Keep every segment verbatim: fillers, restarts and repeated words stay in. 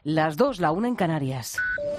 Las dos, la una en Canarias.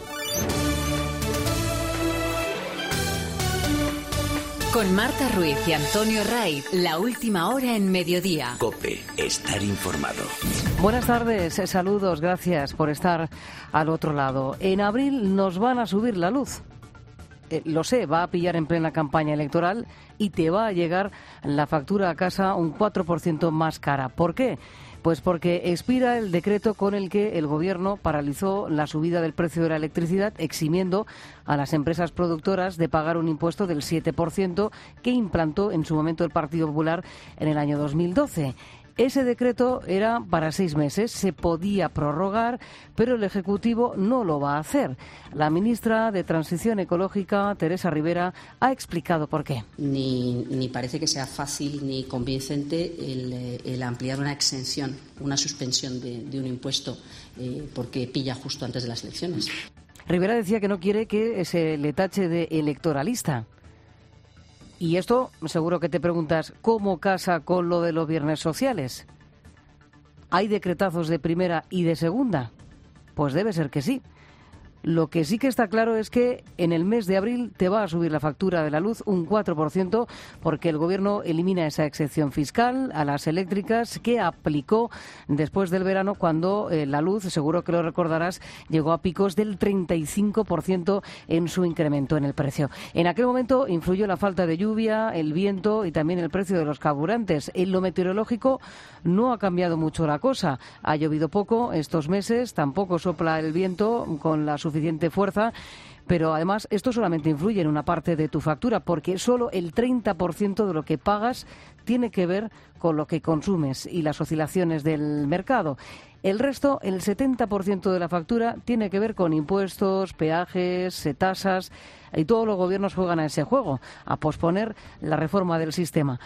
Con Marta Ruiz y Antonio Raiz, la última hora en Mediodía. COPE, estar informado. Buenas tardes, saludos, gracias por estar al otro lado. En abril nos van a subir la luz. Eh, lo sé, va a pillar en plena campaña electoral y te va a llegar la factura a casa un cuatro por ciento más cara. ¿Por qué? Pues porque expira el decreto con el que el Gobierno paralizó la subida del precio de la electricidad, eximiendo a las empresas productoras de pagar un impuesto del siete por ciento que implantó en su momento el Partido Popular en el año dos mil doce. Ese decreto era para seis meses, se podía prorrogar, pero el Ejecutivo no lo va a hacer. La ministra de Transición Ecológica, Teresa Rivera, ha explicado por qué. Ni, ni parece que sea fácil ni convincente el, el ampliar una exención, una suspensión de, de un impuesto, eh, porque pilla justo antes de las elecciones. Rivera decía que no quiere que se le tache de electoralista. Y esto, seguro que te preguntas, ¿cómo casa con lo de los viernes sociales? ¿Hay decretazos de primera y de segunda? Pues debe ser que sí. Lo que sí que está claro es que en el mes de abril te va a subir la factura de la luz un cuatro por ciento porque el Gobierno elimina esa excepción fiscal a las eléctricas que aplicó después del verano cuando eh, la luz, seguro que lo recordarás, llegó a picos del treinta y cinco por ciento en su incremento en el precio. En aquel momento influyó la falta de lluvia, el viento y también el precio de los carburantes. En lo meteorológico no ha cambiado mucho la cosa. Ha llovido poco estos meses, tampoco sopla el viento con la suficiente suficiente fuerza, pero además esto solamente influye en una parte de tu factura porque solo el treinta por ciento de lo que pagas tiene que ver con lo que consumes y las oscilaciones del mercado. El resto, el setenta por ciento de la factura, tiene que ver con impuestos, peajes, tasas, y todos los gobiernos juegan a ese juego, a posponer la reforma del sistema.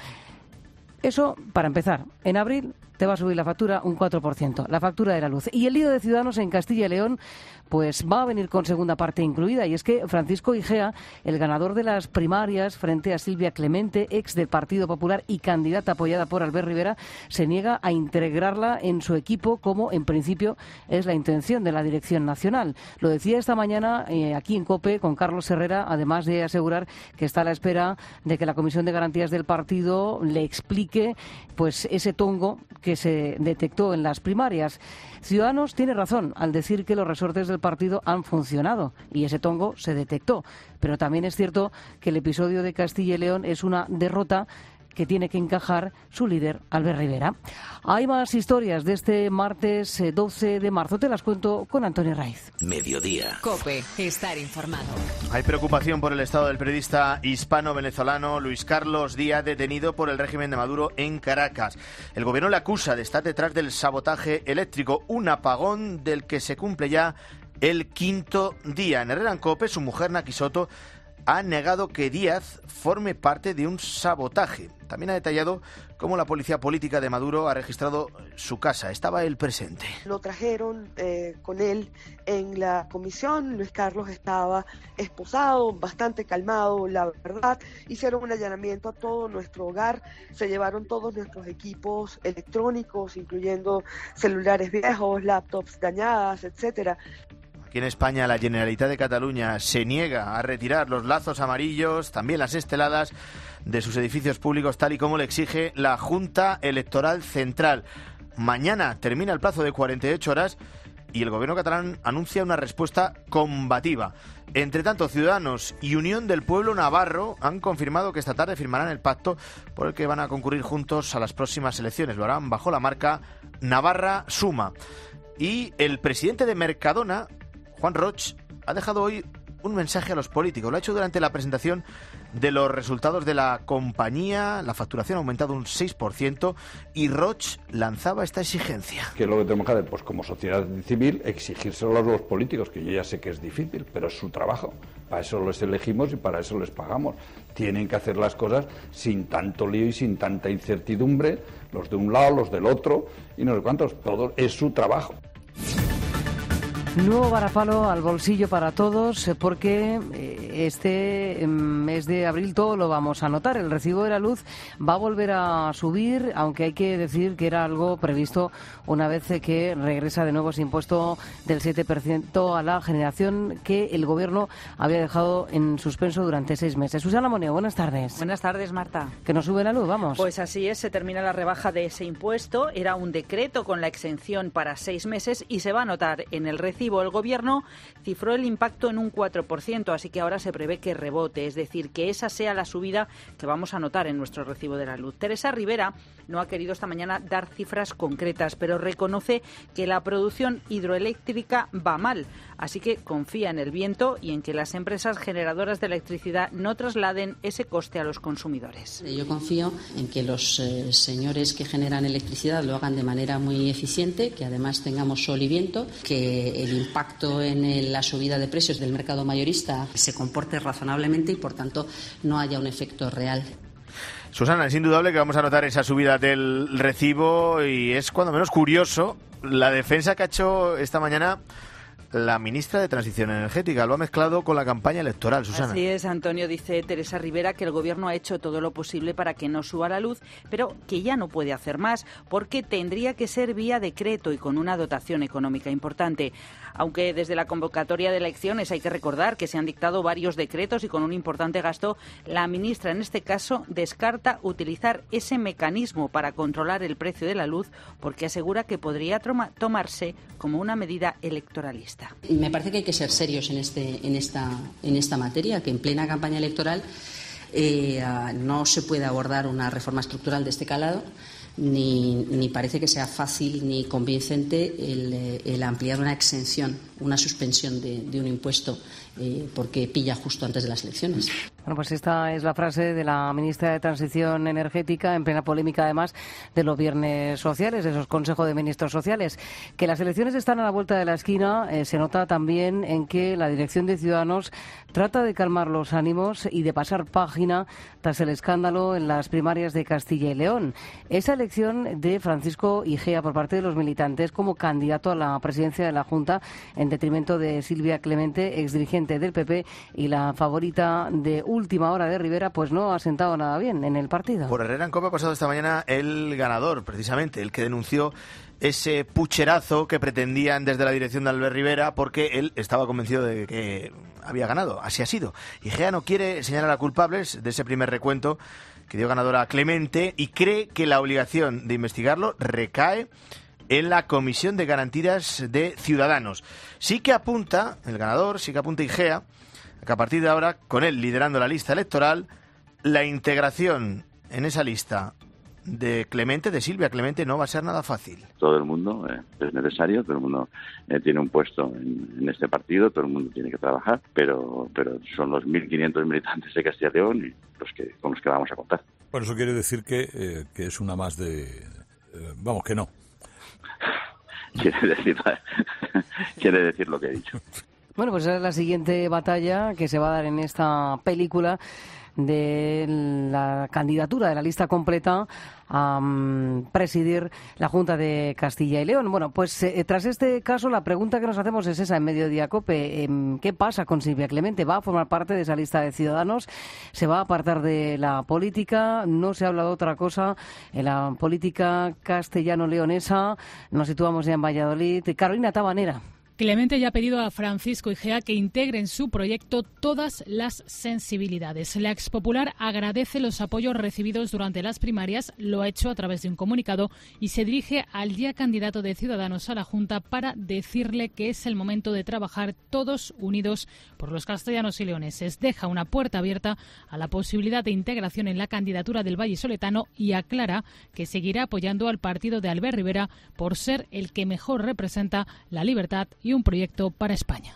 Eso, para empezar, en abril te va a subir la factura un cuatro por ciento, la factura de la luz. Y el lío de Ciudadanos en Castilla y León pues va a venir con segunda parte incluida. Y es que Francisco Igea, el ganador de las primarias frente a Silvia Clemente, ex del Partido Popular y candidata apoyada por Albert Rivera, se niega a integrarla en su equipo como en principio es la intención de la dirección nacional. Lo decía esta mañana eh, aquí en COPE con Carlos Herrera, además de asegurar que está a la espera de que la Comisión de Garantías del partido le explique pues ese tongo que se detectó en las primarias. Ciudadanos tiene razón al decir que los resortes del partido han funcionado y ese tongo se detectó. Pero también es cierto que el episodio de Castilla y León es una derrota que tiene que encajar su líder, Albert Rivera. Hay más historias de este martes doce de marzo. Te las cuento con Antonio Raiz. Mediodía. COPE, estar informado. Hay preocupación por el estado del periodista hispano-venezolano Luis Carlos Díaz, detenido por el régimen de Maduro en Caracas. El gobierno le acusa de estar detrás del sabotaje eléctrico, un apagón del que se cumple ya el quinto día. En Herrera en COPE, su mujer Naki Soto ha negado que Díaz forme parte de un sabotaje. También ha detallado cómo la policía política de Maduro ha registrado su casa. Estaba él presente. Lo trajeron eh, con él en la comisión. Luis Carlos estaba esposado, bastante calmado, la verdad. Hicieron un allanamiento a todo nuestro hogar. Se llevaron todos nuestros equipos electrónicos, incluyendo celulares viejos, laptops dañadas, etcétera. Aquí en España, la Generalitat de Cataluña se niega a retirar los lazos amarillos, también las esteladas, de sus edificios públicos, tal y como le exige la Junta Electoral Central. Mañana termina el plazo de cuarenta y ocho horas y el gobierno catalán anuncia una respuesta combativa. Entre tanto, Ciudadanos y Unión del Pueblo Navarro han confirmado que esta tarde firmarán el pacto por el que van a concurrir juntos a las próximas elecciones. Lo harán bajo la marca Navarra Suma. Y el presidente de Mercadona, Juan Roig, ha dejado hoy un mensaje a los políticos. Lo ha hecho durante la presentación de los resultados de la compañía. La facturación ha aumentado un seis por ciento y Roig lanzaba esta exigencia. ¿Qué es lo que tenemos que hacer? Pues como sociedad civil exigírselo a los políticos, que yo ya sé que es difícil, pero es su trabajo. Para eso los elegimos y para eso les pagamos. Tienen que hacer las cosas sin tanto lío y sin tanta incertidumbre, los de un lado, los del otro y no sé cuántos. Todo es su trabajo. Nuevo varapalo al bolsillo para todos porque eh, que este mes de abril todo lo vamos a notar. El recibo de la luz va a volver a subir, aunque hay que decir que era algo previsto una vez que regresa de nuevo ese impuesto del siete por ciento a la generación que el Gobierno había dejado en suspenso durante seis meses. Susana Moneo, buenas tardes. Buenas tardes, Marta. Que nos sube la luz, vamos. Pues así es, se termina la rebaja de ese impuesto. Era un decreto con la exención para seis meses y se va a notar en el recibo. El Gobierno cifró el impacto en un cuatro por ciento, así que ahora se prevé que rebote, es decir, que esa sea la subida que vamos a notar en nuestro recibo de la luz. Teresa Rivera no ha querido esta mañana dar cifras concretas, pero reconoce que la producción hidroeléctrica va mal, así que confía en el viento y en que las empresas generadoras de electricidad no trasladen ese coste a los consumidores. Yo confío en que los eh, señores que generan electricidad lo hagan de manera muy eficiente, que además tengamos sol y viento, que el impacto en el, la subida de precios del mercado mayorista se comporte razonablemente y, por tanto, no haya un efecto real. Susana, es indudable que vamos a notar esa subida del recibo y es cuando menos curioso la defensa que ha hecho esta mañana la ministra de Transición Energética. Lo ha mezclado con la campaña electoral, Susana. Así es, Antonio. Dice Teresa Rivera que el Gobierno ha hecho todo lo posible para que no suba la luz, pero que ya no puede hacer más porque tendría que ser vía decreto y con una dotación económica importante. Aunque desde la convocatoria de elecciones hay que recordar que se han dictado varios decretos y con un importante gasto, la ministra en este caso descarta utilizar ese mecanismo para controlar el precio de la luz porque asegura que podría toma- tomarse como una medida electoralista. Me parece que hay que ser serios en, este, en, esta, en esta materia, que en plena campaña electoral eh, no se puede abordar una reforma estructural de este calado. Ni, ni parece que sea fácil ni convincente el, el ampliar una exención, una suspensión de, de un impuesto eh, porque pilla justo antes de las elecciones. Bueno, pues esta es la frase de la ministra de Transición Energética en plena polémica, además, de los viernes sociales, de esos consejos de ministros sociales. Que las elecciones están a la vuelta de la esquina eh, se nota también en que la dirección de Ciudadanos trata de calmar los ánimos y de pasar página tras el escándalo en las primarias de Castilla y León. Esa elección de Francisco Igea por parte de los militantes como candidato a la presidencia de la Junta en detrimento de Silvia Clemente, exdirigente del P P y la favorita de última hora de Rivera, pues no ha sentado nada bien en el partido. Por Herrera en Cope ha pasado esta mañana el ganador, precisamente, el que denunció ese pucherazo que pretendían desde la dirección de Albert Rivera porque él estaba convencido de que había ganado. Así ha sido. Igea no quiere señalar a culpables de ese primer recuento que dio ganadora a Clemente y cree que la obligación de investigarlo recae en la Comisión de Garantías de Ciudadanos. Sí que apunta, el ganador, sí que apunta Igea, que a partir de ahora, con él liderando la lista electoral, la integración en esa lista de Clemente, de Silvia Clemente, no va a ser nada fácil. Todo el mundo eh, es necesario, todo el mundo eh, tiene un puesto en, en este partido, todo el mundo tiene que trabajar, pero pero son los mil quinientos militantes de Castilla y León y los que, con los que vamos a contar. Bueno, eso quiere decir que, eh, que es una más de... Eh, vamos, que no. quiere decir quiere decir lo que he dicho. Bueno, pues esa es la siguiente batalla que se va a dar en esta película de la candidatura de la lista completa a um, presidir la Junta de Castilla y León. Bueno, pues eh, tras este caso la pregunta que nos hacemos es esa en Mediodía Cope. Eh, ¿Qué pasa con Silvia Clemente? ¿Va a formar parte de esa lista de Ciudadanos? ¿Se va a apartar de la política? No se habla de otra cosa en la política castellano-leonesa. Nos situamos ya en Valladolid. Carolina Tabanera. Clemente ya ha pedido a Francisco Igea que integre en su proyecto todas las sensibilidades. La expopular agradece los apoyos recibidos durante las primarias, lo ha hecho a través de un comunicado y se dirige al ya candidato de Ciudadanos a la Junta para decirle que es el momento de trabajar todos unidos por los castellanos y leoneses. Deja una puerta abierta a la posibilidad de integración en la candidatura del vallisoletano y aclara que seguirá apoyando al partido de Albert Rivera por ser el que mejor representa la libertad y un proyecto para España.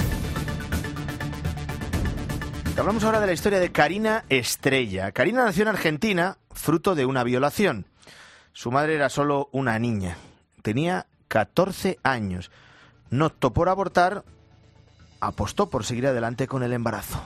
Hablamos ahora de la historia de Karina Estrella. Karina nació en Argentina, fruto de una violación. Su madre era solo una niña. Tenía catorce años. No optó por abortar, apostó por seguir adelante con el embarazo.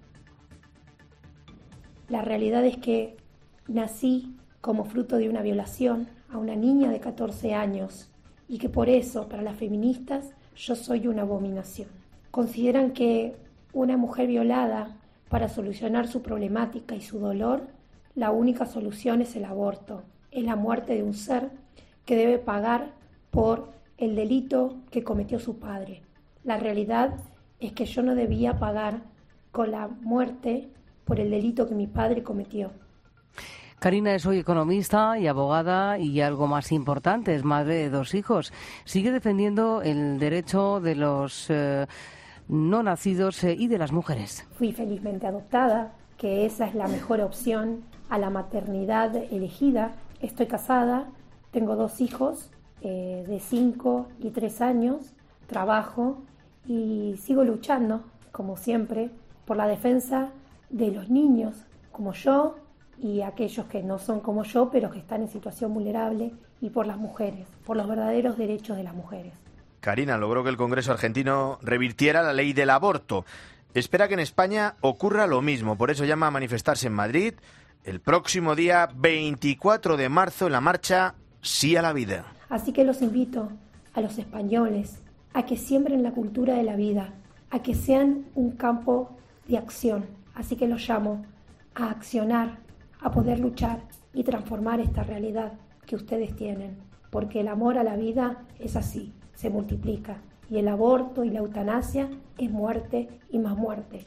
La realidad es que nací como fruto de una violación a una niña de catorce años y que por eso, para las feministas, yo soy una abominación. Consideran que una mujer violada, para solucionar su problemática y su dolor, la única solución es el aborto, es la muerte de un ser que debe pagar por el delito que cometió su padre. La realidad es que yo no debía pagar con la muerte por el delito que mi padre cometió. Karina es hoy economista y abogada y algo más importante, es madre de dos hijos. Sigue defendiendo el derecho de los eh, no nacidos eh, y de las mujeres. Fui felizmente adoptada, que esa es la mejor opción a la maternidad elegida. Estoy casada, tengo dos hijos eh, de cinco y tres años, trabajo y sigo luchando, como siempre, por la defensa de los niños como yo y aquellos que no son como yo, pero que están en situación vulnerable, y por las mujeres, por los verdaderos derechos de las mujeres. Karina logró que el Congreso argentino revirtiera la ley del aborto. Espera que en España ocurra lo mismo, por eso llama a manifestarse en Madrid el próximo día veinticuatro de marzo en la marcha Sí a la Vida. Así que los invito a los españoles a que siembren la cultura de la vida, a que sean un campo de acción. Así que los llamo a accionar, a poder luchar y transformar esta realidad que ustedes tienen, porque el amor a la vida es así, se multiplica, y el aborto y la eutanasia es muerte y más muerte.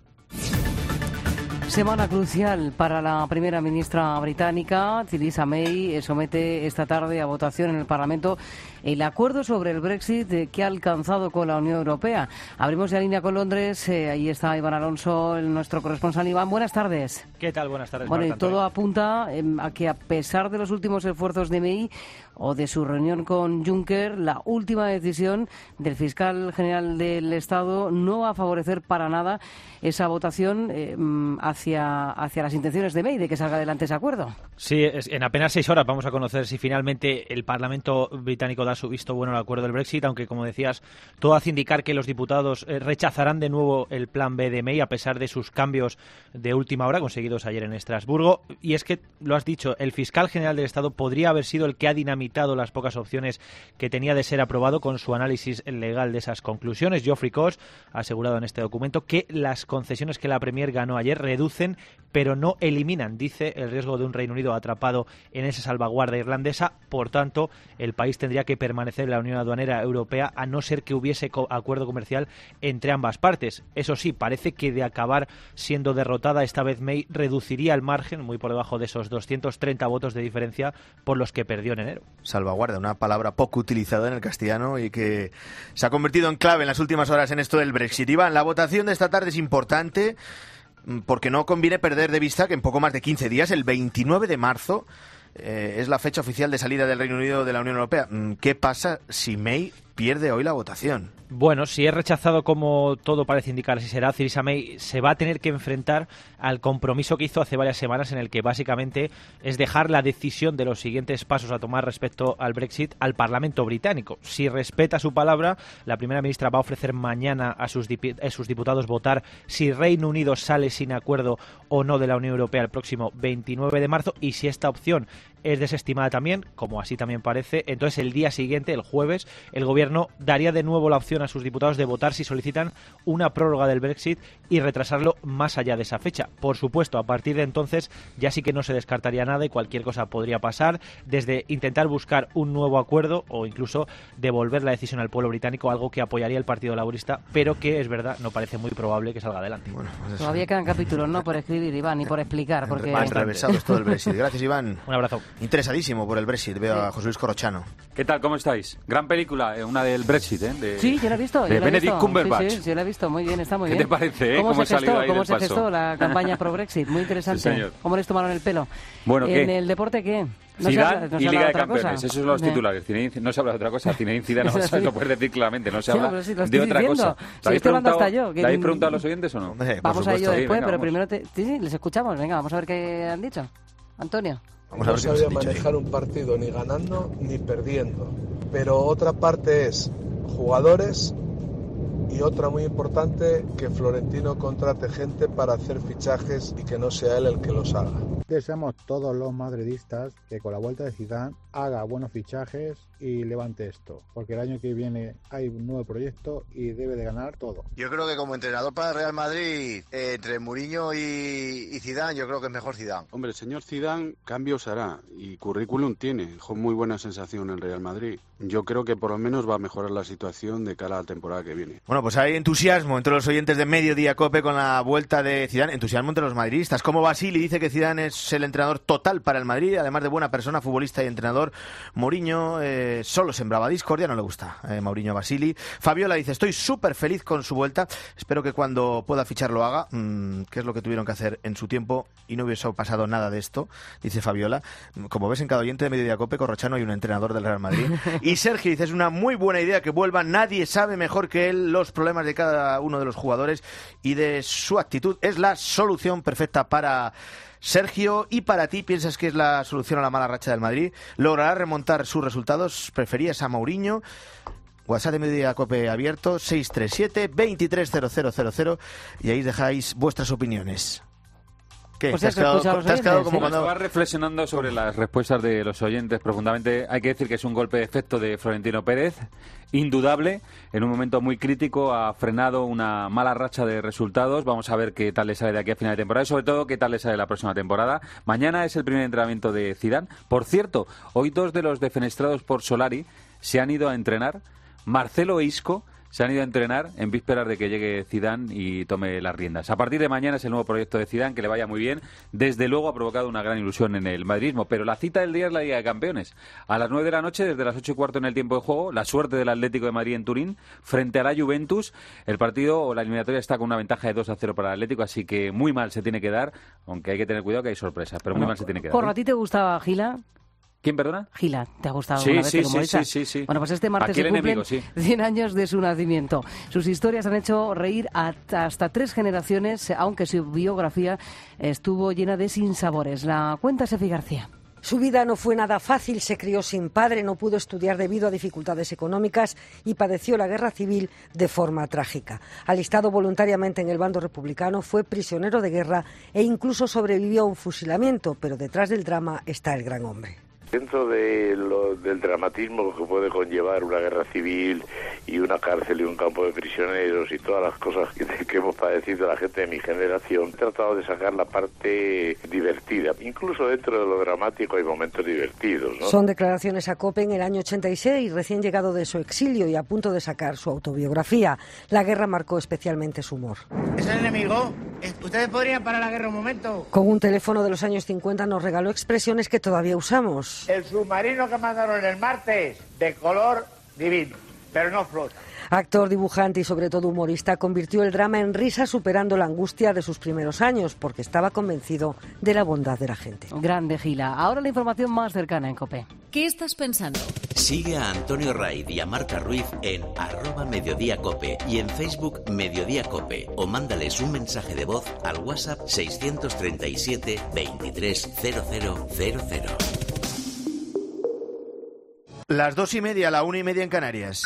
Semana crucial para la primera ministra británica. Theresa May somete esta tarde a votación en el Parlamento el acuerdo sobre el Brexit que ha alcanzado con la Unión Europea. Abrimos ya línea con Londres. Eh, ahí está Iván Alonso, nuestro corresponsal. Iván, buenas tardes. ¿Qué tal? Buenas tardes. Bueno, Marta, y todo Antonio. apunta eh, a que, a pesar de los últimos esfuerzos de May o de su reunión con Juncker, la última decisión del fiscal general del Estado no va a favorecer para nada esa votación eh, hacia, hacia las intenciones de May de que salga adelante ese acuerdo. Sí, es, en apenas seis horas vamos a conocer si finalmente el Parlamento británico da su visto bueno al acuerdo del Brexit, aunque, como decías, todo hace indicar que los diputados eh, rechazarán de nuevo el plan B de May a pesar de sus cambios de última hora conseguidos ayer en Estrasburgo. Y es que, lo has dicho, el fiscal general del Estado podría haber sido el que ha dinamitado las pocas opciones que tenía de ser aprobado con su análisis legal de esas conclusiones. Geoffrey Cox ha asegurado en este documento que las concesiones que la Premier ganó ayer reducen, pero no eliminan, dice, el riesgo de un Reino Unido atrapado en esa salvaguarda irlandesa. Por tanto, el país tendría que permanecer en la Unión Aduanera Europea a no ser que hubiese co- acuerdo comercial entre ambas partes. Eso sí, parece que de acabar siendo derrotada esta vez May reduciría el margen muy por debajo de esos doscientos treinta votos de diferencia por los que perdió en enero. Salvaguarda, una palabra poco utilizada en el castellano y que se ha convertido en clave en las últimas horas en esto del Brexit. Iván, la votación de esta tarde es importante porque no conviene perder de vista que en poco más de quince días, el veintinueve de marzo, eh, es la fecha oficial de salida del Reino Unido de la Unión Europea. ¿Qué pasa si May pierde hoy la votación? Bueno, si es rechazado, como todo parece indicar, si será, Theresa May se va a tener que enfrentar al compromiso que hizo hace varias semanas, en el que básicamente es dejar la decisión de los siguientes pasos a tomar respecto al Brexit al Parlamento británico. Si respeta su palabra, la primera ministra va a ofrecer mañana a sus, dip- a sus diputados votar si Reino Unido sale sin acuerdo o no de la Unión Europea el próximo veintinueve de marzo, y si esta opción es desestimada también, como así también parece, entonces el día siguiente, el jueves, el gobierno daría de nuevo la opción a sus diputados de votar si solicitan una prórroga del Brexit y retrasarlo más allá de esa fecha. Por supuesto, a partir de entonces ya sí que no se descartaría nada y cualquier cosa podría pasar, desde intentar buscar un nuevo acuerdo o incluso devolver la decisión al pueblo británico, algo que apoyaría el Partido Laborista, pero que, es verdad, no parece muy probable que salga adelante. Bueno, pues Todavía quedan capítulos, ¿no?, por escribir, Iván, ni por explicar. Porque... Más revesados todo el Brexit. Gracias, Iván. Un abrazo. Interesadísimo por el Brexit. Veo a José Luis Corrochano. ¿Qué tal? ¿Cómo estáis? Gran película, eh, una del Brexit, ¿eh? De, Sí, yo la he visto. de yo la he Benedict visto. Cumberbatch. Sí, sí, yo la he visto. Muy bien, está muy ¿Qué bien. te parece, eh? ¿Cómo, ¿Cómo se he salido gestó, ahí cómo del se paso? gestó la campaña pro-Brexit? Muy interesante. Sí, señor. ¿Cómo les tomaron el pelo? Bueno, ¿qué? ¿En el deporte qué? No se Zidane habla- no y se habla Liga de de otra cosa. Campeones, esos son los Eh. titulares. Zinedine- no se habla de otra cosa. Zinedine Zidane, no, Sí. lo puedes decir claramente, no se Sí, habla pero sí, lo de estoy otra diciendo. cosa. Si ¿Le habéis estoy hablando hasta preguntado- yo, que- ¿Le habéis preguntado a los oyentes o no? Hombre, por Vamos a ello supuesto. después, Sí, venga, pero vamos. primero te... sí, sí, les escuchamos. Venga, vamos a ver qué han dicho. Antonio. Vamos a No ver qué nos sabía han dicho ahí. manejar un partido ni ganando ni perdiendo. Pero otra parte es jugadores y otra muy importante, que Florentino contrate gente para hacer fichajes y que no sea él el que los haga. Deseamos todos los madridistas que con la vuelta de Zidane haga buenos fichajes y levante esto, porque el año que viene hay un nuevo proyecto y debe de ganar todo. Yo creo que como entrenador para el Real Madrid, eh, entre Mourinho y, y Zidane, yo creo que es mejor Zidane. Hombre, el señor Zidane cambios hará y currículum tiene, dejó muy buena sensación en el Real Madrid. Yo creo que por lo menos va a mejorar la situación de cara a la temporada que viene. Bueno, pues hay entusiasmo entre los oyentes de Mediodía Cope con la vuelta de Zidane, entusiasmo entre los madridistas. Como Basili dice que Zidane es el entrenador total para el Madrid, además de buena persona, futbolista y entrenador. Mourinho eh, solo sembraba discordia, no le gusta eh, Mourinho a Basili. Fabiola dice, estoy súper feliz con su vuelta, espero que cuando pueda fichar lo haga, mm, que es lo que tuvieron que hacer en su tiempo y no hubiese pasado nada de esto, dice Fabiola. Como ves, en cada oyente de Mediodía Cope, Corrochano, hay un entrenador del Real Madrid. Y Sergio dice, es una muy buena idea que vuelva, nadie sabe mejor que él los problemas de cada uno de los jugadores y de su actitud. Es la solución perfecta para Sergio. Y para ti, ¿piensas que es la solución a la mala racha del Madrid? ¿Logrará remontar sus resultados? ¿Preferías a Mourinho? WhatsApp de Mediodía Cope abierto, seis tres siete, veintitrés cero cero cero cero, y ahí dejáis vuestras opiniones. ¿Qué? Pues ¿Te has quedado, te has quedado como cuando... Estaba reflexionando sobre las respuestas de los oyentes profundamente. Hay que decir que es un golpe de efecto de Florentino Pérez, indudable. En un momento muy crítico ha frenado una mala racha de resultados. Vamos a ver qué tal le sale de aquí a final de temporada y sobre todo qué tal le sale la próxima temporada. Mañana es el primer entrenamiento de Zidane. Por cierto, hoy dos de los defenestrados por Solari se han ido a entrenar. Marcelo e Isco se han ido a entrenar en vísperas de que llegue Zidane y tome las riendas. A partir de mañana es el nuevo proyecto de Zidane, que le vaya muy bien. Desde luego ha provocado una gran ilusión en el madridismo, pero la cita del día es la Liga de Campeones. A las nueve de la noche, desde las ocho y cuarto en el tiempo de juego, la suerte del Atlético de Madrid en Turín frente a la Juventus. El partido o la eliminatoria está con una ventaja de dos a cero para el Atlético, así que muy mal se tiene que dar, aunque hay que tener cuidado que hay sorpresas, pero muy Bueno, mal se tiene que dar. ¿Por a ti te gustaba Gila? ¿Quién, perdona? Gila, ¿te ha gustado Sí, alguna vez sí, el sí, humorista? sí, sí, sí. Bueno, pues este martes Aquí el se cumplen enemigo, sí. cien años de su nacimiento. Sus historias han hecho reír a, hasta tres generaciones, aunque su biografía estuvo llena de sinsabores. La cuenta Sefi García. Su vida no fue nada fácil, se crió sin padre, no pudo estudiar debido a dificultades económicas y padeció la guerra civil de forma trágica. Alistado voluntariamente en el bando republicano, fue prisionero de guerra e incluso sobrevivió a un fusilamiento, pero detrás del drama está el gran hombre. Dentro de lo, del dramatismo que puede conllevar una guerra civil y una cárcel y un campo de prisioneros y todas las cosas que, que hemos padecido la gente de mi generación, he tratado de sacar la parte divertida. Incluso dentro de lo dramático hay momentos divertidos, ¿no? Son declaraciones a COPE en el año ochenta y seis, recién llegado de su exilio y a punto de sacar su autobiografía. La guerra marcó especialmente su humor. ¿Es el enemigo? ¿Ustedes podrían parar la guerra un momento? Con un teléfono de los años cincuenta nos regaló expresiones que todavía usamos. El submarino que mandaron el martes, de color divino, pero no flota. Actor, dibujante y sobre todo humorista, convirtió el drama en risa superando la angustia de sus primeros años, porque estaba convencido de la bondad de la gente. Grande Gila. Ahora la información más cercana en COPE. ¿Qué estás pensando? Sigue a Antonio Raid y a Marta Ruiz en arroba Mediodía Cope y en Facebook Mediodía Cope, o mándales un mensaje de voz al WhatsApp seiscientos treinta y siete, veintitrés, cero cero cero cero. Las dos y media, la una y media en Canarias.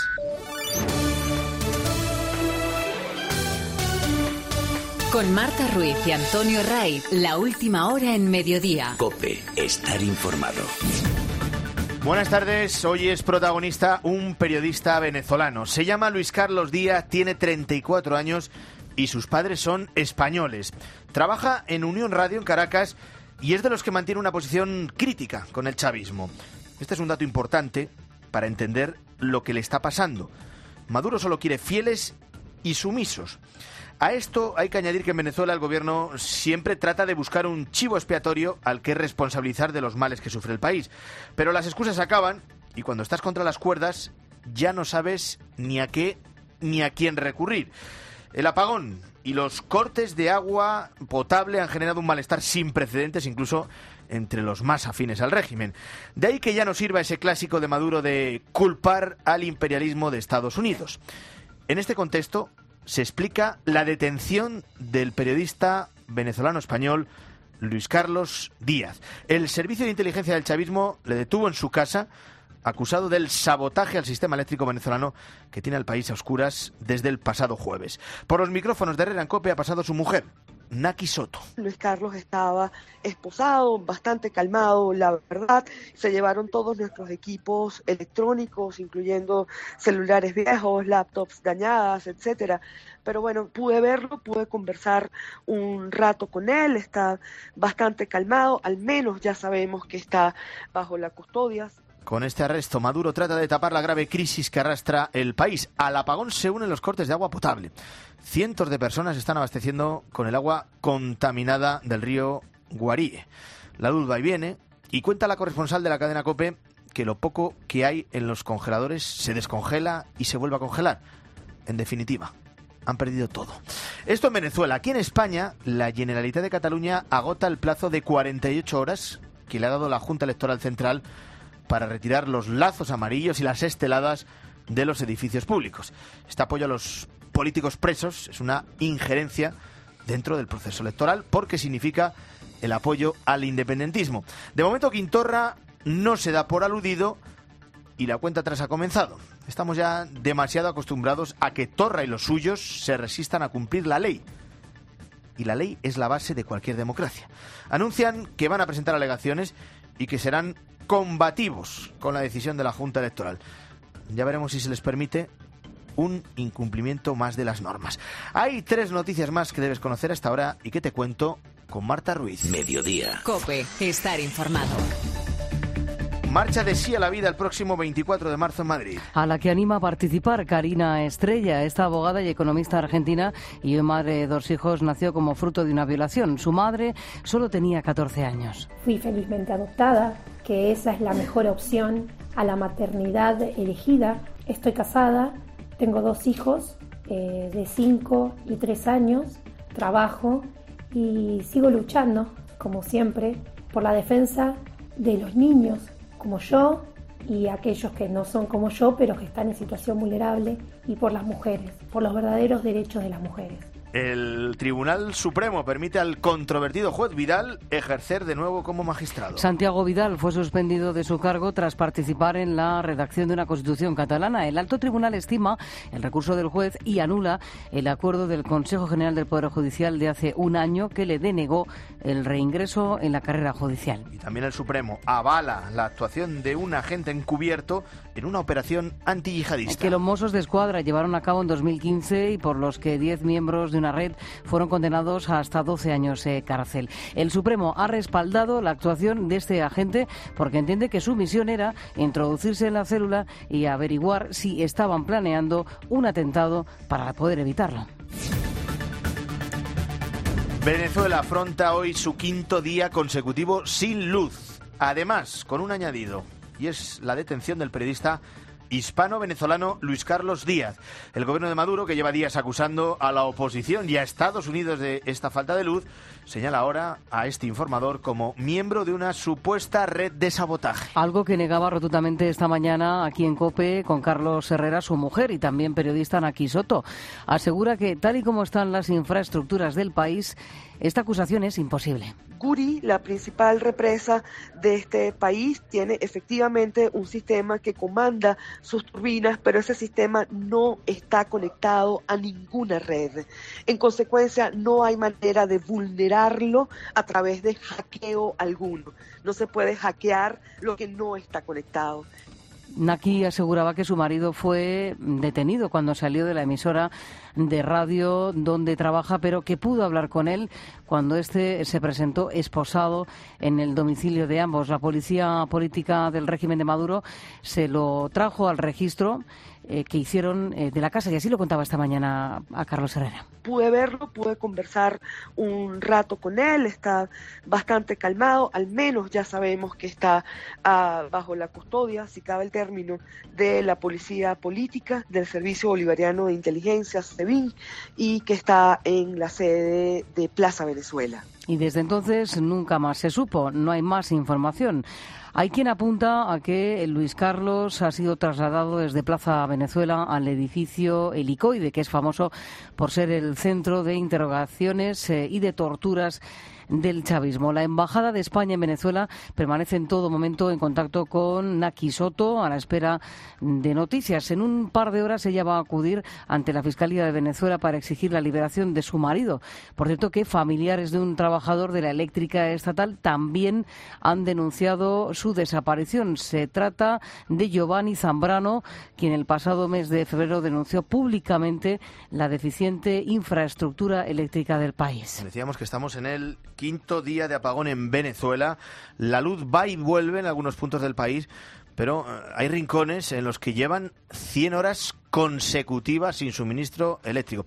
Con Marta Ruiz y Antonio Raid, la última hora en Mediodía. Cope, estar informado. Buenas tardes, hoy es protagonista un periodista venezolano. Se llama Luis Carlos Díaz, tiene treinta y cuatro años y sus padres son españoles. Trabaja en Unión Radio en Caracas y es de los que mantiene una posición crítica con el chavismo. Este es un dato importante para entender lo que le está pasando. Maduro solo quiere fieles y sumisos. A esto hay que añadir que en Venezuela el gobierno siempre trata de buscar un chivo expiatorio al que responsabilizar de los males que sufre el país. Pero las excusas acaban y cuando estás contra las cuerdas ya no sabes ni a qué ni a quién recurrir. El apagón y los cortes de agua potable han generado un malestar sin precedentes, incluso entre los más afines al régimen. De ahí que ya no sirva ese clásico de Maduro de culpar al imperialismo de Estados Unidos. En este contexto se explica la detención del periodista venezolano-español Luis Carlos Díaz. El servicio de inteligencia del chavismo le detuvo en su casa, acusado del sabotaje al sistema eléctrico venezolano que tiene al país a oscuras desde el pasado jueves. Por los micrófonos de Herrera en Cope ha pasado su mujer, Naki Soto. Luis Carlos estaba esposado, bastante calmado, la verdad. Se llevaron todos nuestros equipos electrónicos, incluyendo celulares viejos, laptops dañadas, etcétera. Pero bueno, pude verlo, pude conversar un rato con él, está bastante calmado, al menos ya sabemos que está bajo la custodia. Con este arresto, Maduro trata de tapar la grave crisis que arrastra el país. Al apagón se unen los cortes de agua potable. Cientos de personas están abasteciendo con el agua contaminada del río Guaríe. La luz va y viene, y cuenta la corresponsal de la cadena COPE que lo poco que hay en los congeladores se descongela y se vuelve a congelar. En definitiva, han perdido todo. Esto en Venezuela. Aquí en España, la Generalitat de Cataluña agota el plazo de cuarenta y ocho horas que le ha dado la Junta Electoral Central para retirar los lazos amarillos y las esteladas de los edificios públicos. Este apoyo a los políticos presos es una injerencia dentro del proceso electoral porque significa el apoyo al independentismo. De momento, Quintorra no se da por aludido y la cuenta atrás ha comenzado. Estamos ya demasiado acostumbrados a que Torra y los suyos se resistan a cumplir la ley. Y la ley es la base de cualquier democracia. Anuncian que van a presentar alegaciones y que serán combativos con la decisión de la Junta Electoral. Ya veremos si se les permite un incumplimiento más de las normas. Hay tres noticias más que debes conocer hasta ahora y que te cuento con Marta Ruiz. Mediodía. COPE, estar informado. Marcha de Sí a la Vida el próximo veinticuatro de marzo en Madrid. A la que anima a participar Karina Estrella. Esta abogada y economista argentina y madre de dos hijos nació como fruto de una violación. Su madre solo tenía catorce años. Fui felizmente adoptada, que esa es la mejor opción a la maternidad elegida. Estoy casada, tengo dos hijos eh, de cinco y tres años, trabajo y sigo luchando, como siempre, por la defensa de los niños como yo y aquellos que no son como yo, pero que están en situación vulnerable, y por las mujeres, por los verdaderos derechos de las mujeres. El Tribunal Supremo permite al controvertido juez Vidal ejercer de nuevo como magistrado. Santiago Vidal fue suspendido de su cargo tras participar en la redacción de una Constitución catalana. El alto tribunal estima el recurso del juez y anula el acuerdo del Consejo General del Poder Judicial de hace un año que le denegó el reingreso en la carrera judicial. Y también el Supremo avala la actuación de un agente encubierto en una operación antiyihadista. Que los Mossos de Escuadra llevaron a cabo en dos mil quince y por los que diez miembros de una red fueron condenados a hasta doce años de cárcel. El Supremo ha respaldado la actuación de este agente porque entiende que su misión era introducirse en la célula y averiguar si estaban planeando un atentado para poder evitarlo. Venezuela afronta hoy su quinto día consecutivo sin luz. Además, con un añadido, y es la detención del periodista hispano-venezolano Luis Carlos Díaz. El gobierno de Maduro, que lleva días acusando a la oposición y a Estados Unidos de esta falta de luz, señala ahora a este informador como miembro de una supuesta red de sabotaje. Algo que negaba rotundamente esta mañana aquí en COPE con Carlos Herrera, su mujer, y también periodista Naki Soto. Asegura que, tal y como están las infraestructuras del país, esta acusación es imposible. Guri, la principal represa de este país, tiene efectivamente un sistema que comanda sus turbinas, pero ese sistema no está conectado a ninguna red. En consecuencia, no hay manera de vulnerarlo a través de hackeo alguno. No se puede hackear lo que no está conectado. Naki aseguraba que su marido fue detenido cuando salió de la emisora de radio donde trabaja, pero que pudo hablar con él cuando éste se presentó esposado en el domicilio de ambos. La policía política del régimen de Maduro se lo trajo al registro eh, que hicieron eh, de la casa, y así lo contaba esta mañana a Carlos Herrera. Pude verlo, pude conversar un rato con él, está bastante calmado, al menos ya sabemos que está uh, bajo la custodia, si cabe el término, de la policía política, del Servicio Bolivariano de Inteligencia, SEBIN, y que está en la sede de Plaza Venezuela. Y desde entonces nunca más se supo, no hay más información. Hay quien apunta a que Luis Carlos ha sido trasladado desde Plaza Venezuela al edificio Helicoide, que es famoso por ser el centro de interrogaciones eh, y de torturas del chavismo. La Embajada de España en Venezuela permanece en todo momento en contacto con Naki Soto a la espera de noticias. En un par de horas ella va a acudir ante la Fiscalía de Venezuela para exigir la liberación de su marido. Por cierto, que familiares de un trabajador de la eléctrica estatal también han denunciado su desaparición. Se trata de Giovanni Zambrano, quien el pasado mes de febrero denunció públicamente la deficiente infraestructura eléctrica del país. Decíamos que estamos en el quinto día de apagón en Venezuela. La luz va y vuelve en algunos puntos del país, pero hay rincones en los que llevan cien horas consecutivas sin suministro eléctrico.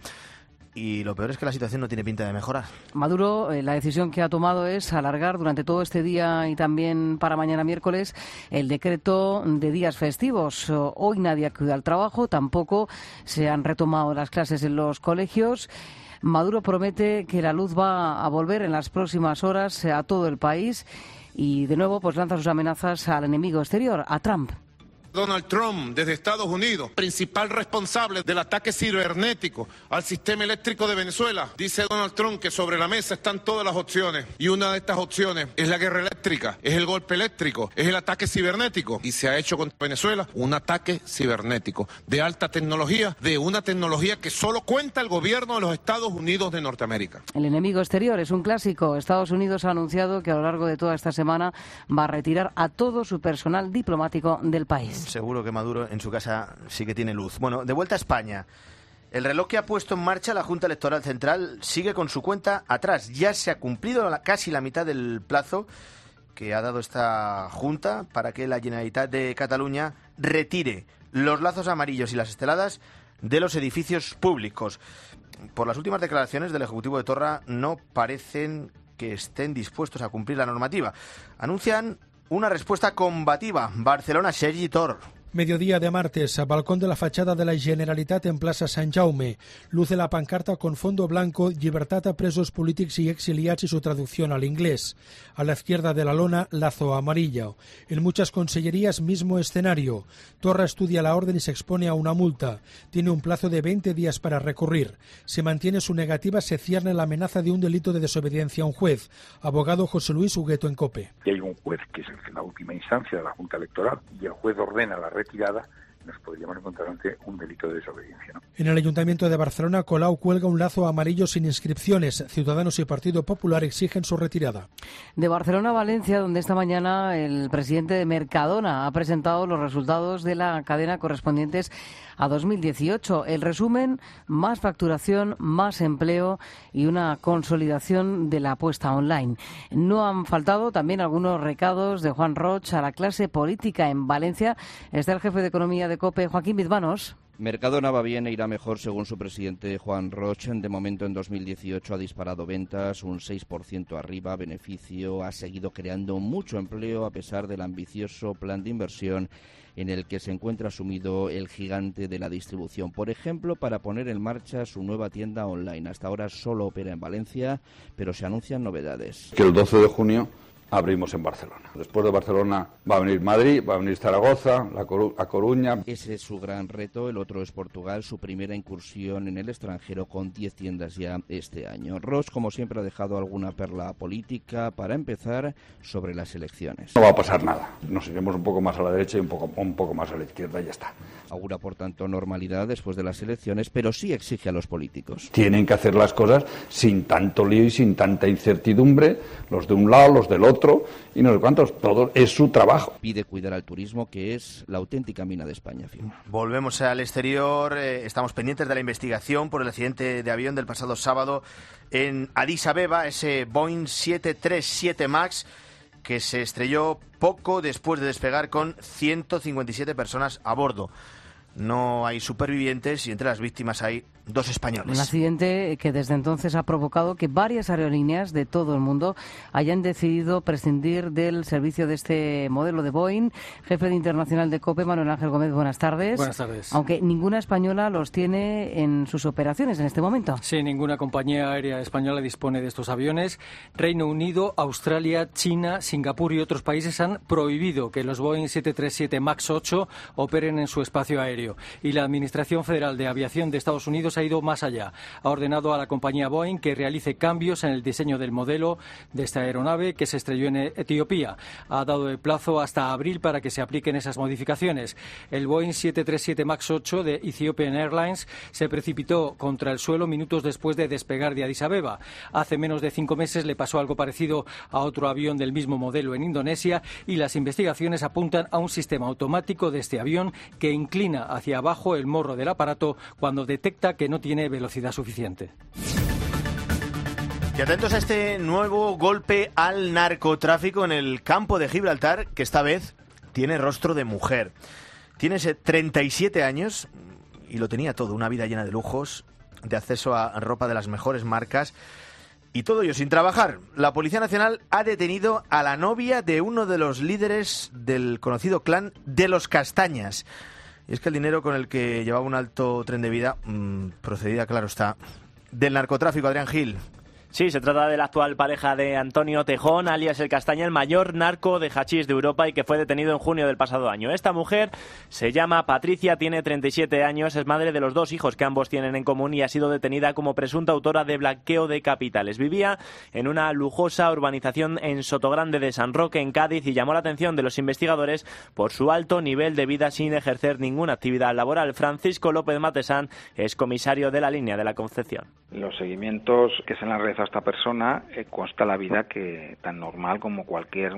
Y lo peor es que la situación no tiene pinta de mejorar. Maduro, eh, la decisión que ha tomado es alargar durante todo este día y también para mañana miércoles el decreto de días festivos. Hoy nadie acude al trabajo, tampoco se han retomado las clases en los colegios. Maduro promete que la luz va a volver en las próximas horas a todo el país y de nuevo pues lanza sus amenazas al enemigo exterior, a Trump. Donald Trump, desde Estados Unidos, principal responsable del ataque cibernético al sistema eléctrico de Venezuela. Dice Donald Trump que sobre la mesa están todas las opciones y una de estas opciones es la guerra eléctrica, es el golpe eléctrico, es el ataque cibernético. Y se ha hecho contra Venezuela un ataque cibernético de alta tecnología, de una tecnología que solo cuenta el gobierno de los Estados Unidos de Norteamérica. El enemigo exterior es un clásico. Estados Unidos ha anunciado que a lo largo de toda esta semana va a retirar a todo su personal diplomático del país. Seguro que Maduro en su casa sí que tiene luz. Bueno, de vuelta a España. El reloj que ha puesto en marcha la Junta Electoral Central sigue con su cuenta atrás. Ya se ha cumplido la, casi la mitad del plazo que ha dado esta Junta para que la Generalitat de Cataluña retire los lazos amarillos y las esteladas de los edificios públicos. Por las últimas declaraciones del Ejecutivo de Torra, no parecen que estén dispuestos a cumplir la normativa. Anuncian una respuesta combativa. Barcelona, Sergi Tor. Mediodía de martes, a balcón de la fachada de la Generalitat en Plaza Sant Jaume. Luce la pancarta con fondo blanco, Llibertat a presos polítics y exiliats y su traducción al inglés. A la izquierda de la lona, lazo amarillo. En muchas consellerías, mismo escenario. Torra estudia la orden y se expone a una multa. Tiene un plazo de veinte días para recurrir. Se mantiene su negativa, se cierne la amenaza de un delito de desobediencia a un juez. Abogado José Luis Hugueto en COPE. Y hay un juez que es la última instancia de la Junta Electoral y el juez ordena la retirada, nos podríamos encontrar ante un delito de desobediencia, ¿no? En el Ayuntamiento de Barcelona, Colau cuelga un lazo amarillo sin inscripciones. Ciudadanos y Partido Popular exigen su retirada. De Barcelona a Valencia, donde esta mañana el presidente de Mercadona ha presentado los resultados de la cadena correspondientes a dos mil dieciocho. El resumen: más facturación, más empleo y una consolidación de la apuesta online. No han faltado también algunos recados de Juan Roch a la clase política en Valencia. Está el jefe de Economía de COPE, Joaquín Bizmanos. Mercadona va bien e irá mejor, según su presidente Juan Roch. De momento, en dos mil dieciocho ha disparado ventas un seis por ciento arriba, beneficio, ha seguido creando mucho empleo a pesar del ambicioso plan de inversión en el que se encuentra sumido el gigante de la distribución. Por ejemplo, para poner en marcha su nueva tienda online. Hasta ahora solo opera en Valencia, pero se anuncian novedades. Que el doce de junio abrimos en Barcelona. Después de Barcelona va a venir Madrid, va a venir Zaragoza, La Coru- a Coruña. Ese es su gran reto. El otro es Portugal, su primera incursión en el extranjero con diez tiendas ya este año. Ross, como siempre, ha dejado alguna perla política. Para empezar, sobre las elecciones. No va a pasar nada. Nos iremos un poco más a la derecha y un poco, un poco más a la izquierda y ya está. Augura, por tanto, normalidad después de las elecciones, pero sí exige a los políticos. Tienen que hacer las cosas sin tanto lío y sin tanta incertidumbre, los de un lado, los del otro, y no sé cuántos, todo es su trabajo. Pide cuidar al turismo, que es la auténtica mina de España. Firma. Volvemos al exterior, eh, estamos pendientes de la investigación por el accidente de avión del pasado sábado en Addis Abeba, ese Boeing siete tres siete MAX que se estrelló poco después de despegar con ciento cincuenta y siete personas a bordo. No hay supervivientes y entre las víctimas hay dos españoles. Un accidente que desde entonces ha provocado que varias aerolíneas de todo el mundo hayan decidido prescindir del servicio de este modelo de Boeing. Jefe de Internacional de COPE, Manuel Ángel Gómez, buenas tardes. Buenas tardes. Aunque ninguna española los tiene en sus operaciones en este momento. Sí, ninguna compañía aérea española dispone de estos aviones. Reino Unido, Australia, China, Singapur y otros países han prohibido que los Boeing siete tres siete MAX ocho operen en su espacio aéreo. aéreo. Y la Administración Federal de Aviación de Estados Unidos ha ido más allá. Ha ordenado a la compañía Boeing que realice cambios en el diseño del modelo de esta aeronave que se estrelló en Etiopía. Ha dado el plazo hasta abril para que se apliquen esas modificaciones. El Boeing siete treinta y siete MAX ocho de Ethiopian Airlines se precipitó contra el suelo minutos después de despegar de Addis Abeba. Hace menos de cinco meses le pasó algo parecido a otro avión del mismo modelo en Indonesia y las investigaciones apuntan a un sistema automático de este avión que inclina hacia abajo el morro del aparato cuando detecta que no tiene velocidad suficiente. Y atentos a este nuevo golpe al narcotráfico en el campo de Gibraltar, que esta vez tiene rostro de mujer. Tiene treinta y siete años y lo tenía todo, una vida llena de lujos, de acceso a ropa de las mejores marcas y todo ello sin trabajar. La Policía Nacional ha detenido a la novia de uno de los líderes del conocido clan de los Castañas. Y es que el dinero con el que llevaba un alto tren de vida mmm, procedía, claro está, del narcotráfico. Adrián Gil. Sí, se trata de la actual pareja de Antonio Tejón, alias El Castaña, el mayor narco de hachís de Europa y que fue detenido en junio del pasado año. Esta mujer se llama Patricia, tiene treinta y siete años, es madre de los dos hijos que ambos tienen en común y ha sido detenida como presunta autora de blanqueo de capitales. Vivía en una lujosa urbanización en Sotogrande de San Roque, en Cádiz, y llamó la atención de los investigadores por su alto nivel de vida sin ejercer ninguna actividad laboral. Francisco López Matesán es comisario de la línea de la Concepción. Los seguimientos que se le han realizado a esta persona eh, consta la vida que tan normal como cualquier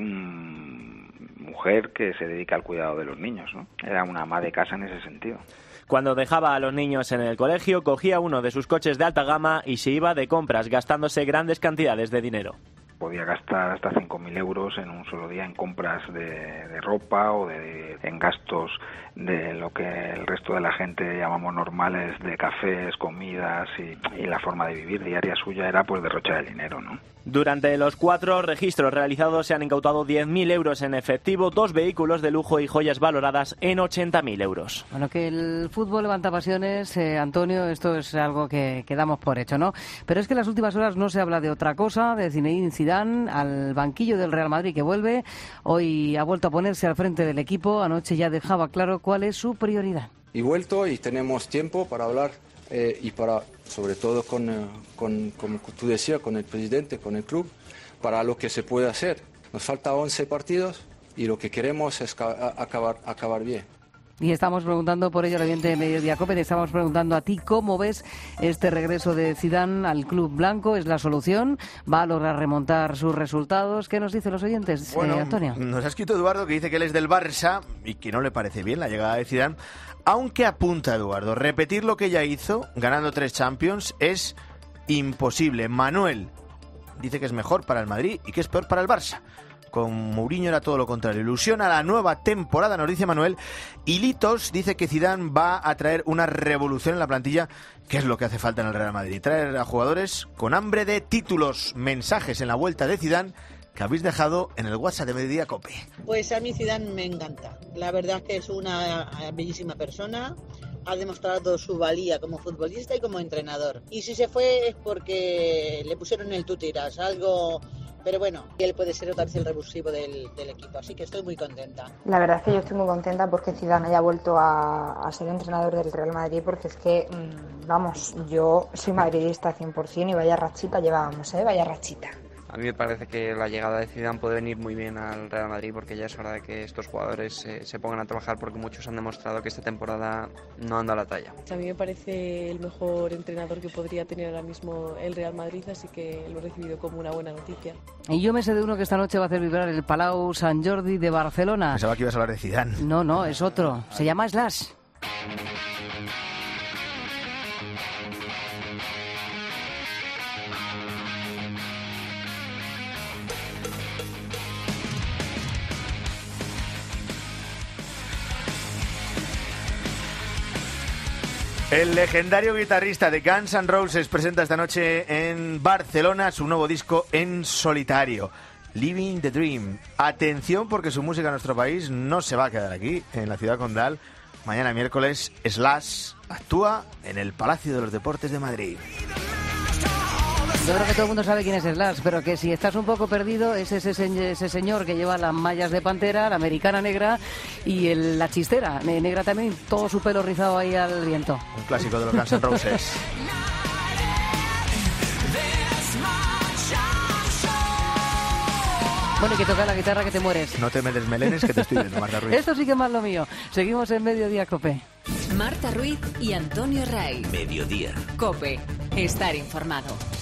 mm, mujer que se dedica al cuidado de los niños, ¿no? Era una ama de casa en ese sentido. Cuando dejaba a los niños en el colegio, cogía uno de sus coches de alta gama y se iba de compras, gastándose grandes cantidades de dinero. Podía gastar hasta cinco mil euros en un solo día en compras de, de ropa o de, en gastos de lo que el resto de la gente llamamos normales, de cafés, comidas y, y la forma de vivir diaria suya era pues derrochar el dinero, ¿no? Durante los cuatro registros realizados se han incautado diez mil euros en efectivo, dos vehículos de lujo y joyas valoradas en ochenta mil euros. Bueno, que el fútbol levanta pasiones, eh, Antonio, esto es algo que, que damos por hecho, ¿no? Pero es que en las últimas horas no se habla de otra cosa, de Zinedine Zidane al banquillo del Real Madrid que vuelve. Hoy ha vuelto a ponerse al frente del equipo, anoche ya dejaba claro cuál es su prioridad. Y vuelto y tenemos tiempo para hablar. Eh, y para, sobre todo, con, eh, con, como tú decías, con el presidente, con el club, para lo que se puede hacer. Nos faltan once partidos y lo que queremos es ca- acabar, acabar bien. Y estamos preguntando por ello al oyente de Mediodía Cope, te estamos preguntando a ti cómo ves este regreso de Zidane al club blanco. ¿Es la solución? ¿Va a lograr remontar sus resultados? ¿Qué nos dicen los oyentes, bueno, eh, Antonio? Nos ha escrito Eduardo que dice que él es del Barça y que no le parece bien la llegada de Zidane. Aunque apunta Eduardo, repetir lo que ya hizo, ganando tres Champions, es imposible. Manuel dice que es mejor para el Madrid y que es peor para el Barça. Con Mourinho era todo lo contrario. Ilusiona la nueva temporada, nos dice Manuel. Y Litos dice que Zidane va a traer una revolución en la plantilla, que es lo que hace falta en el Real Madrid. Traer a jugadores con hambre de títulos. Mensajes en la vuelta de Zidane que habéis dejado en el WhatsApp de Mediodía Cope. Pues a mí Zidane me encanta. La verdad es que es una bellísima persona. Ha demostrado su valía como futbolista y como entrenador. Y si se fue es porque le pusieron el tú tiras, algo... Pero bueno, él puede ser otra vez el revulsivo del, del equipo, así que estoy muy contenta. La verdad es que yo estoy muy contenta porque Zidane haya vuelto a, a ser entrenador del Real Madrid, porque es que, mmm, vamos, yo soy madridista cien por ciento y vaya rachita llevábamos, ¿eh? Vaya rachita. A mí me parece que la llegada de Zidane puede venir muy bien al Real Madrid porque ya es hora de que estos jugadores se, se pongan a trabajar porque muchos han demostrado que esta temporada no han dado la talla. A mí me parece el mejor entrenador que podría tener ahora mismo el Real Madrid, así que lo he recibido como una buena noticia. Y yo me sé de uno que esta noche va a hacer vibrar el Palau Sant Jordi de Barcelona. Pensaba que ibas a hablar de Zidane. No, no, es otro. Se llama Slash. El legendario guitarrista de Guns N' Roses presenta esta noche en Barcelona su nuevo disco en solitario, Living the Dream. Atención porque su música en nuestro país no se va a quedar aquí, en la ciudad condal. Mañana miércoles, Slash actúa en el Palacio de los Deportes de Madrid. Yo creo que todo el mundo sabe quién es Slash, pero que si estás un poco perdido, es ese, ese señor que lleva las mallas de pantera, la americana negra y el, la chistera negra también, todo su pelo rizado ahí al viento. Un clásico de los Guns N' Roses. Bueno, y que toca la guitarra que te mueres. No te me desmelenes que te estoy viendo, Marta Ruiz. Esto sí que es más lo mío. Seguimos en Mediodía Cope. Marta Ruiz y Antonio Ray. Mediodía. Cope. Estar informado.